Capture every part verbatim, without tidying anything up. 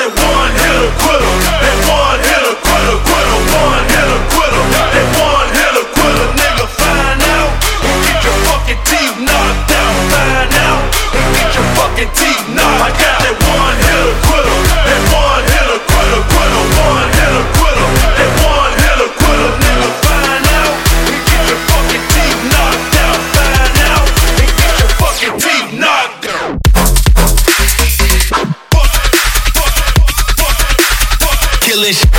that one hitter quitter, that one hitter quitter, quitter, one hitter quitter, that one hitter quitter. Nigga, find out and get your fucking teeth knocked out. Find out and get your fucking teeth knocked out. I got that one hitter quitter, that one hitter quitter, quitter, one hitter quitter, that one hitter quitter. Nigga, find out and get your fucking teeth knocked out. Find out and get your fucking teeth knocked out. Killing shit.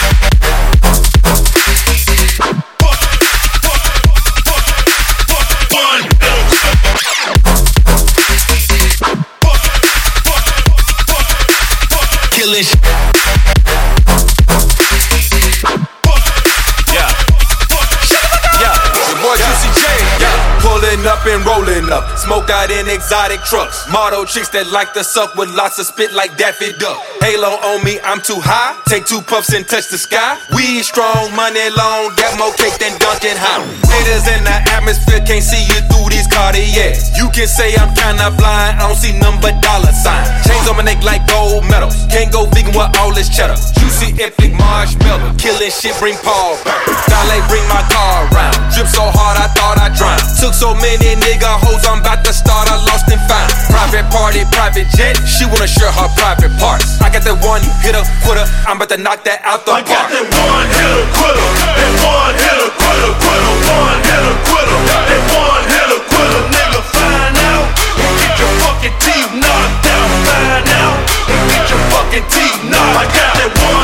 Killing shit. Yeah. Yeah. Your boy Juicy J. Yeah. Pulling up and rolling up. Smoke out in exotic trucks. Model chicks that like to suck with lots of spit like Daffy Duck. Halo on me, I'm too high. Take two puffs and touch the sky. Weed strong, money long. Got more cake than Dunkin' High. Haters in the atmosphere can't see you through these Cartiers. You can say I'm kinda blind. I don't see none but dollar signs. Chains on my neck like gold medals. Can't go vegan with all this cheddar. Juicy, epic marshmallow. Killing shit, bring Paul back. Valet, bring my car around. Drip so hard I thought I drowned. Took so many nigga hoes, I'm about to start a lost and found. Private party, private jet. She wanna share her private parts. I got that one hitter quitter. I'm about to knock that out the I park. got that one hitter quitter, that one hitter quitter, quitter, one hitter quitter, that one hitter quitter. Nigga, find out and get your fucking teeth knocked out. Find out and get your fucking teeth knocked out. I got that one